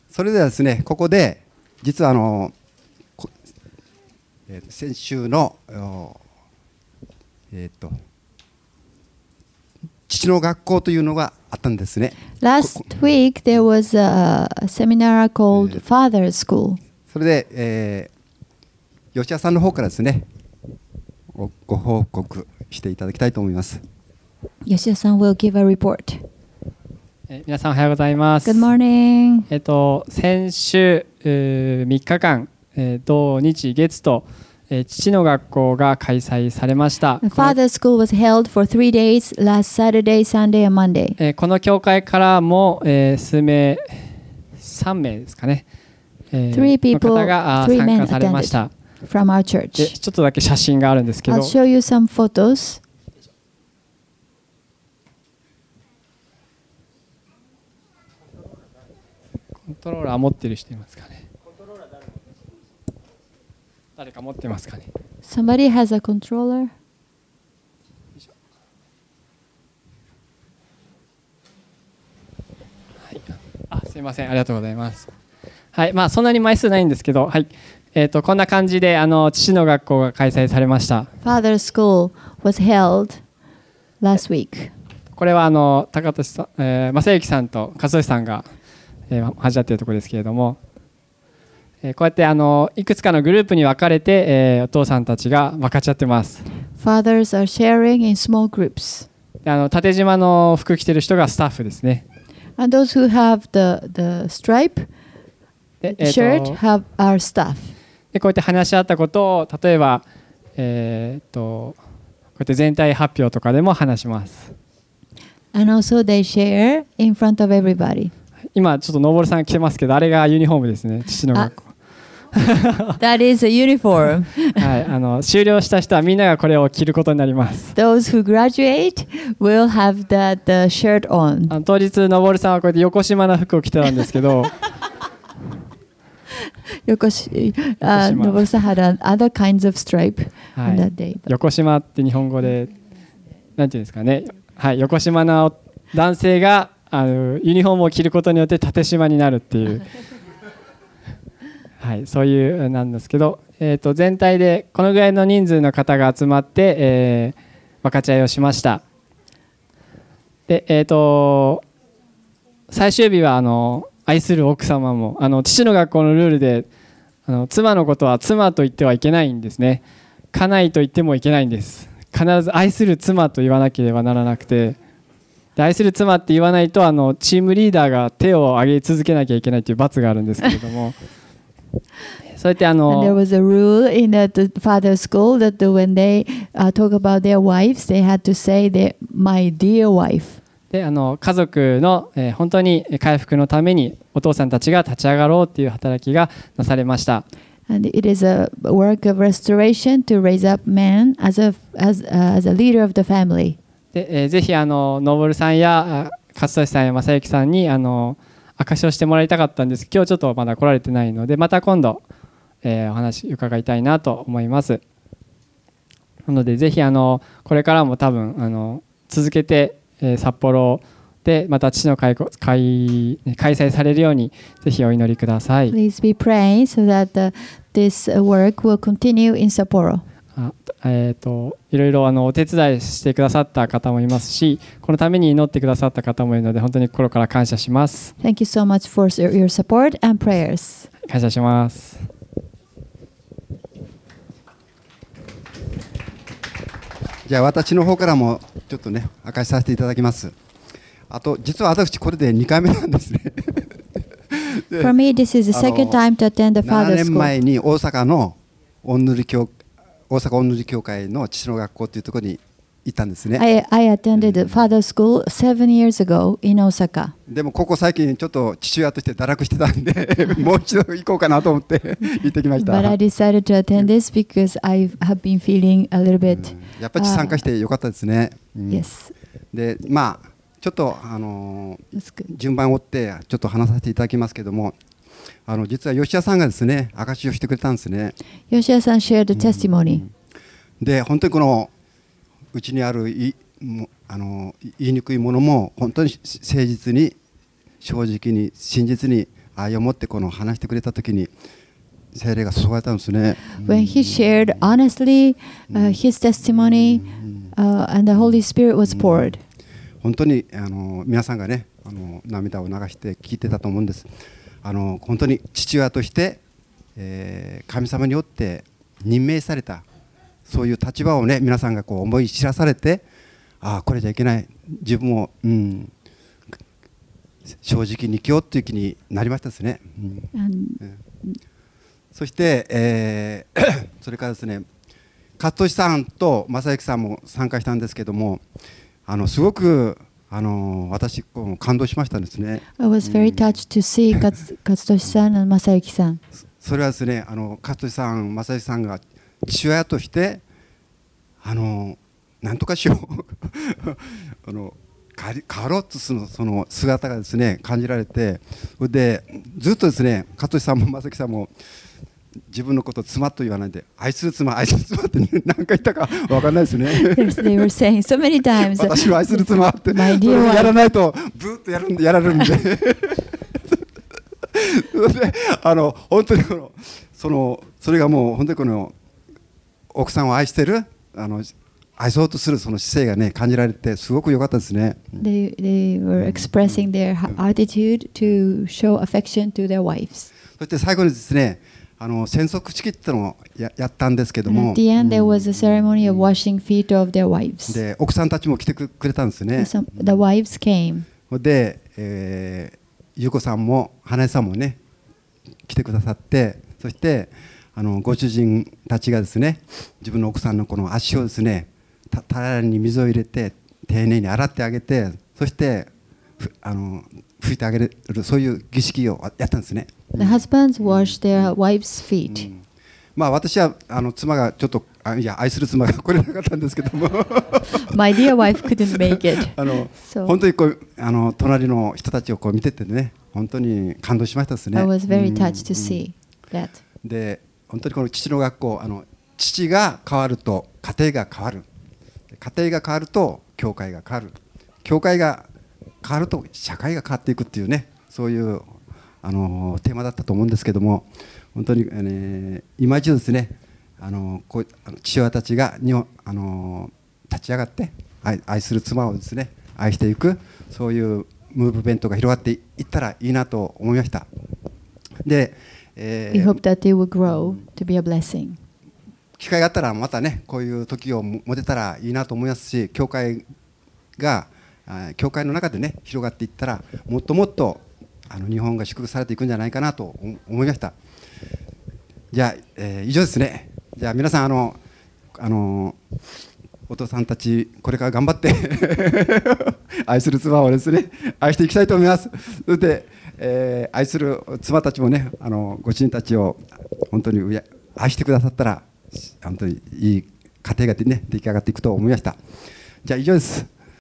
それではですね、ここで実は先週の父の学校というのがあったんですね。 Last week there was a seminar called Father's School. それで、吉田さんの方からですね、ご報告していただきたいと思います。 吉田さん will give a report. 皆さんおはようございます。 Good morning. 先週3日間、土日月と、父の学校が開催されました。 The Father's School was held for 3 days, last Saturday, Sunday, and Monday. この教会からも、3名ですかね、 Three people, の方が three 参 men 加されました。 from our で church. ちょっとだけ写真があるんですけ I'll ど、 show you some photos. コントローラー持ってる人いますかね。誰か持ってますかね。 Somebody has a controller. すいません、ありがとうございます。はい、そんなに枚数ないんですけど、はい、こんな感じで父の学校が開催されました。 Father's School was held last week. これは高俊さん、正幸さんと和俊さんが、話し合っているところですけれども、こうやっていくつかのグループに分かれて、お父さんたちが分かち合ってます。 Fathers are sharing in small groups. で縦縞の服着てる人がスタッフですね。 And those who have the stripe で、 shirt are staff. でこうやって話し合ったことを例えば、こうやって全体発表とかでも話します。 And also they share in front of everybody. 今ちょっとのぼるさん着てますけど、あれがユニフォームですね、父の学校。 That is a uniform. はい、終了した人はみんながこれを着ることになります。 Those who graduate will have that shirt on. 当日のぼるさんはこうやって横縞な服を着てたんですけど Nobusa had other kinds of stripe は on い that day. 横縞って日本語でなんていうんですかね、はい、横縞な男性がユニフォームを着ることによって縦縞になるっていうはい、そういうなんですけど、全体でこのぐらいの人数の方が集まって、分かち合いをしました。で、最終日は愛する奥様も父の学校のルールで妻のことは妻と言ってはいけないんですね。家内と言ってもいけないんです。必ず愛する妻と言わなければならなくて、で愛する妻って言わないとチームリーダーが手を挙げ続けなきゃいけないという罰があるんですけれどもそうやって And there was a rule in the father's school that when they talk about their wives, they had to say my dear wife. で家族の、本当に回復のためにお父さんたちが立ち上がろうという働きがなされました。 And it is a work of restoration to raise up men as a leader of the family. で、ぜひのぼるさんや勝利さんや正幸さんに証しをしてもらいたかったんです。今日ちょっとまだ来られてないので、また今度、お話伺いたいなと思います。なのでぜひこれからも多分続けて、札幌でまた父の開催されるようにぜひお祈りください。 Please be praying so that this work will continue in Sapporo. いろいろお手伝いしてくださった方もいますし、このために祈ってくださった方もいるので本当に心から感謝します。 Thank you so much for your support and prayers. 感謝します。 じゃあ私の方からもちょっとね明かしさせていただきます。あと実は私これで2回目なんですね。 For me, this is the second time to attend the 7 father's 年 school. 前に大阪の大阪御塗教会の父の学校というところに行ったんですね。 I attended the father's school 7 years ago in Osaka. でもここ最近ちょっと父親として堕落してたんでもう一度行こうかなと思って行ってきました。 But I decided to attend this because I have been feeling a little bit. やっぱり参加してよかったですね。 Yes. でちょっと That's good. 順番を追ってちょっと話させていただきますけども、実は吉田さんがですね証しをしてくれたんですね。 Yoshida-san shared the testimony. で本当にこのうちにある言いにくいものも本当に誠実に正直に真実に愛を持ってこの話してくれた時に聖霊が注がれたんですね。 When he shared honestly his testimony, and the Holy Spirit was poured. 本当に皆さんがね涙を流して聞いてたと思うんです。本当に父親として、神様によって任命されたそういう立場をね皆さんがこう思い知らされて、これじゃいけない、自分も、正直に生きようという気になりましたですね。そして、それからですね、勝利さんと正幸さんも参加したんですけども、すごく私感動しましたですね。 I was very touched to see Katsutoshiさんand Masayukiさん。 それはですね、勝利さん、正幸さんが父親としてなんとかしよう変わろうとするその姿がですね感じられて、それでずっとですね勝利さんも正樹さんも自分のことを妻と言わないで愛する妻愛する妻って、何回言ったか分からないですね。 They were saying so many times. 私を愛する妻って My dear やら wife. ないとブーッとやられるんでそれで本当にそれがもう本当にこの奥さんを愛してる愛そうとするその姿勢がね感じられてすごく良かったですね。 They were expressing their attitude to show affection to their wives. そして最後にですね洗足式ってのをやったんですけど And も、 at the end, there was a ceremony of washing feet of their wives. で奥さんたちも来てくれたんですね。 The wives came. で、優子さんも花江さんもね来てくださって、そしてご主人たちがですね自分の奥さんのこの足をですねタラに水を入れて丁寧に洗ってあげて、そして拭いてあげるそういう儀式をやったんですね。 The husbands washed their wives' feet. 私は妻がちょっと愛する妻が来れなかったんですけども My dear wife couldn't make it. 本当にこう隣の人たちをこう見ててね本当に感動しましたですね。 I was very touched to see that. で本当にこの父の学校父が変わると家庭が変わる、家庭が変わると教会が変わる、教会が変わると社会が変わっていくっていうね、そういうテーマだったと思うんですけども、本当に、今一度ですねこう父親たちが立ち上がって愛する妻をですね愛していく、そういうムーブメントが広がっていったらいいなと思いました。で、 We hope that they will grow to be a blessing. 機会があったらまたねこういう時を持てたらいいなと思いますし、教会の中でね広がっていったらもっともっと日本が祝福されていくんじゃないかなと思いました。じゃあ、以上ですね。じゃあ皆さんお父さんたちこれから頑張って愛する妻をですね愛していきたいと思います。そして、愛する妻たちもねご主人たちを本当に愛してくださったら本当にいい家庭がね出来上がっていくと思いました。じゃあ以上です。